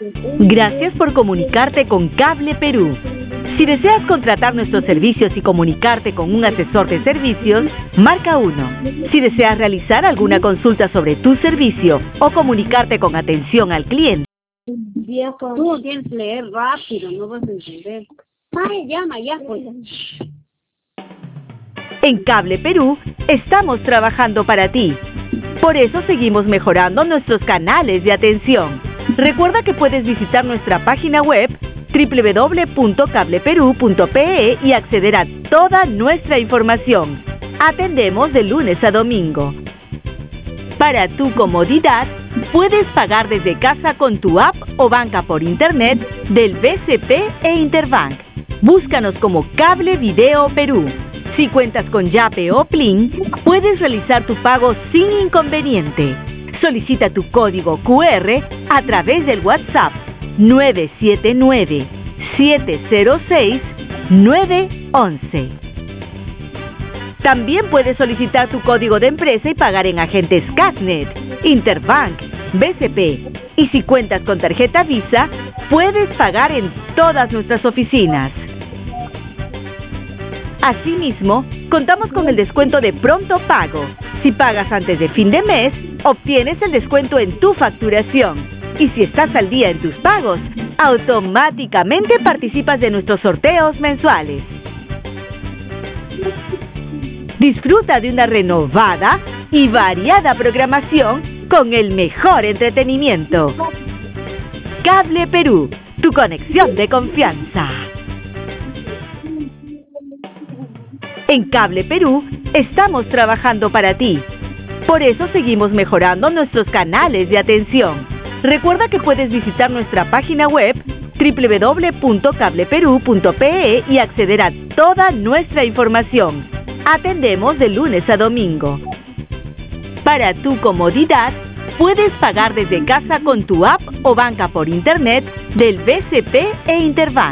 Gracias por comunicarte con Cable Perú. Si deseas contratar nuestros servicios y comunicarte con un asesor de servicios, marca 1. Si deseas realizar alguna consulta sobre tu servicio o comunicarte con atención al cliente, Viejo. Tú tienes que leer rápido, no vas a entender. Ay, llama ya, pues. en Cable Perú estamos trabajando para ti. Por eso seguimos mejorando nuestros canales de atención. Recuerda que puedes visitar nuestra página web www.cableperú.pe y acceder a toda nuestra información. Atendemos de lunes a domingo. Para tu comodidad, puedes pagar desde casa con tu app o banca por internet del BCP e Interbank. Búscanos como Cable Video Perú. Si cuentas con Yape o Plin, puedes realizar tu pago sin inconveniente. Solicita tu código QR a través del WhatsApp 979-706-911. También puedes solicitar tu código de empresa y pagar en agentes Casnet, Interbank, BCP. Y si cuentas con tarjeta Visa, puedes pagar en todas nuestras oficinas. Asimismo, contamos con el descuento de pronto pago. Si pagas antes de fin de mes, obtienes el descuento en tu facturación. Y si estás al día en tus pagos, automáticamente participas de nuestros sorteos mensuales. Disfruta de una renovada y variada programación con el mejor entretenimiento. Cable Perú, tu conexión de confianza. En Cable Perú estamos trabajando para ti. Por eso seguimos mejorando nuestros canales de atención. Recuerda que puedes visitar nuestra página web www.cableperú.pe y acceder a toda nuestra información. Atendemos de lunes a domingo. Para tu comodidad, puedes pagar desde casa con tu app o banca por internet del BCP e Interbank.